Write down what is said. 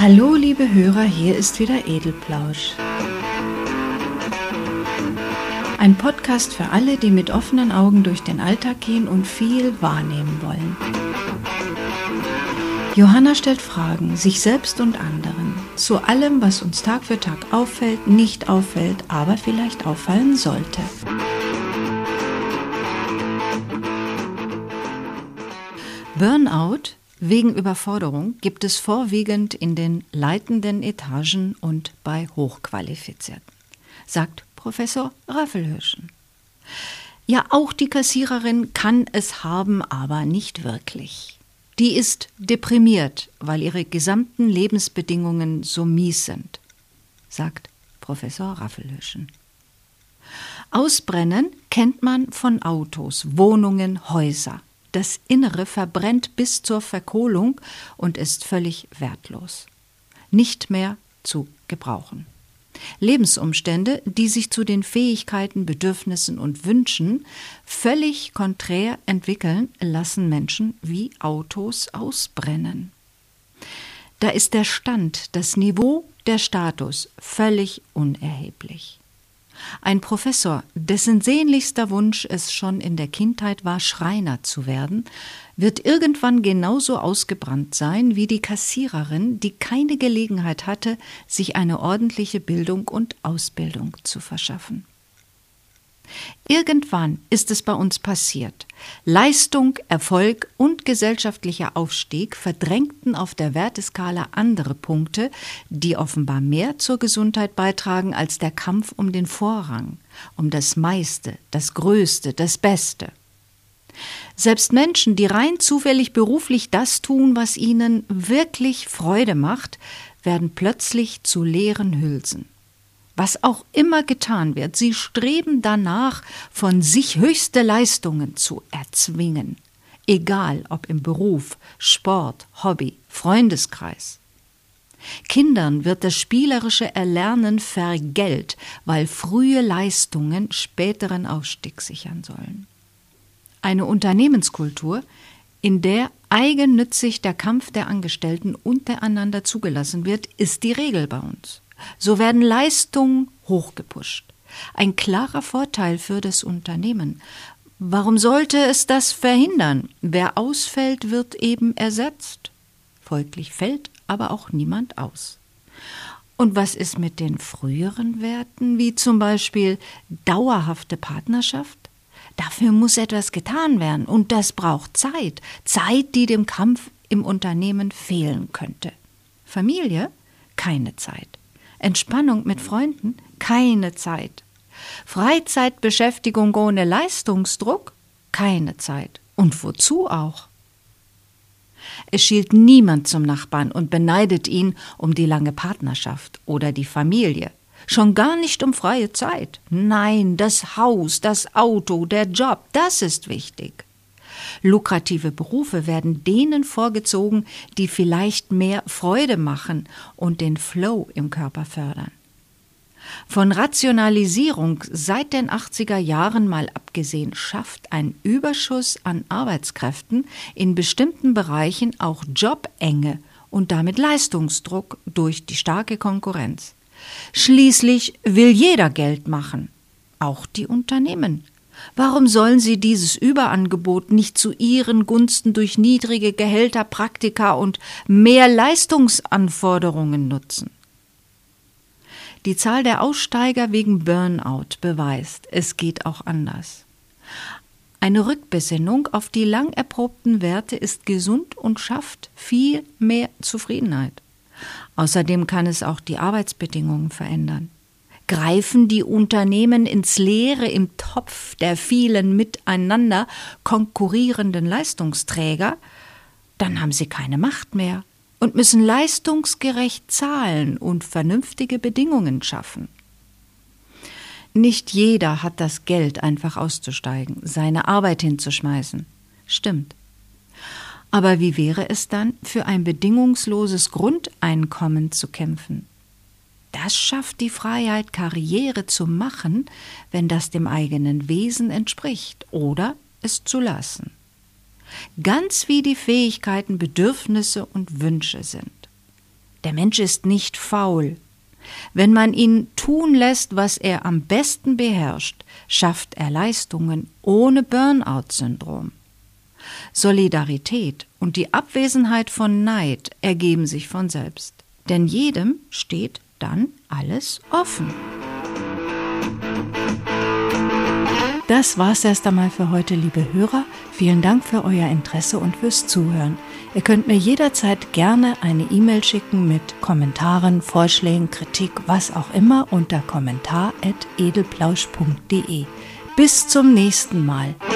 Hallo liebe Hörer, hier ist wieder Edelplausch. Ein Podcast für alle, die mit offenen Augen durch den Alltag gehen und viel wahrnehmen wollen. Johanna stellt Fragen, sich selbst und anderen, zu allem, was uns Tag für Tag auffällt, nicht auffällt, aber vielleicht auffallen sollte. Burnout wegen Überforderung gibt es vorwiegend in den leitenden Etagen und bei Hochqualifizierten, sagt Professor Raffelhirschen. Ja, auch die Kassiererin kann es haben, aber nicht wirklich. Die ist deprimiert, weil ihre gesamten Lebensbedingungen so mies sind, sagt Professor Raffelhirschen. Ausbrennen kennt man von Autos, Wohnungen, Häuser. Das Innere verbrennt bis zur Verkohlung und ist völlig wertlos. Nicht mehr zu gebrauchen. Lebensumstände, die sich zu den Fähigkeiten, Bedürfnissen und Wünschen völlig konträr entwickeln, lassen Menschen wie Autos ausbrennen. Da ist der Stand, das Niveau, der Status völlig unerheblich. Ein Professor, dessen sehnlichster Wunsch es schon in der Kindheit war, Schreiner zu werden, wird irgendwann genauso ausgebrannt sein wie die Kassiererin, die keine Gelegenheit hatte, sich eine ordentliche Bildung und Ausbildung zu verschaffen. Irgendwann ist es bei uns passiert. Leistung, Erfolg und gesellschaftlicher Aufstieg verdrängten auf der Werteskala andere Punkte, die offenbar mehr zur Gesundheit beitragen als der Kampf um den Vorrang, um das Meiste, das Größte, das Beste. Selbst Menschen, die rein zufällig beruflich das tun, was ihnen wirklich Freude macht, werden plötzlich zu leeren Hülsen. Was auch immer getan wird, sie streben danach, von sich höchste Leistungen zu erzwingen. Egal ob im Beruf, Sport, Hobby, Freundeskreis. Kindern wird das spielerische Erlernen vergällt, weil frühe Leistungen späteren Aufstieg sichern sollen. Eine Unternehmenskultur, in der eigennützig der Kampf der Angestellten untereinander zugelassen wird, ist die Regel bei uns. So werden Leistungen hochgepusht. Ein klarer Vorteil für das Unternehmen. Warum sollte es das verhindern? Wer ausfällt, wird eben ersetzt. Folglich fällt aber auch niemand aus. Und was ist mit den früheren Werten, wie zum Beispiel dauerhafte Partnerschaft? Dafür muss etwas getan werden und das braucht Zeit. Zeit, die dem Kampf im Unternehmen fehlen könnte. Familie? Keine Zeit. Entspannung mit Freunden? Keine Zeit. Freizeitbeschäftigung ohne Leistungsdruck? Keine Zeit. Und wozu auch? Es schielt niemand zum Nachbarn und beneidet ihn um die lange Partnerschaft oder die Familie. Schon gar nicht um freie Zeit. Nein, das Haus, das Auto, der Job, das ist wichtig. Lukrative Berufe werden denen vorgezogen, die vielleicht mehr Freude machen und den Flow im Körper fördern. Von Rationalisierung seit den 80er Jahren mal abgesehen, schafft ein Überschuss an Arbeitskräften in bestimmten Bereichen auch Jobenge und damit Leistungsdruck durch die starke Konkurrenz. Schließlich will jeder Geld machen, auch die Unternehmen. Warum sollen sie dieses Überangebot nicht zu ihren Gunsten durch niedrige Gehälter, Praktika und mehr Leistungsanforderungen nutzen? Die Zahl der Aussteiger wegen Burnout beweist, es geht auch anders. Eine Rückbesinnung auf die lang erprobten Werte ist gesund und schafft viel mehr Zufriedenheit. Außerdem kann es auch die Arbeitsbedingungen verändern. Greifen die Unternehmen ins Leere im Topf der vielen miteinander konkurrierenden Leistungsträger, dann haben sie keine Macht mehr und müssen leistungsgerecht zahlen und vernünftige Bedingungen schaffen. Nicht jeder hat das Geld, einfach auszusteigen, seine Arbeit hinzuschmeißen. Stimmt. Aber wie wäre es dann, für ein bedingungsloses Grundeinkommen zu kämpfen? Das schafft die Freiheit, Karriere zu machen, wenn das dem eigenen Wesen entspricht, oder es zu lassen. Ganz wie die Fähigkeiten, Bedürfnisse und Wünsche sind. Der Mensch ist nicht faul. Wenn man ihn tun lässt, was er am besten beherrscht, schafft er Leistungen ohne Burnout-Syndrom. Solidarität und die Abwesenheit von Neid ergeben sich von selbst. Denn jedem steht dann alles offen. Das war's erst einmal für heute, liebe Hörer. Vielen Dank für euer Interesse und fürs Zuhören. Ihr könnt mir jederzeit gerne eine E-Mail schicken mit Kommentaren, Vorschlägen, Kritik, was auch immer unter kommentar@edelplausch.de. Bis zum nächsten Mal.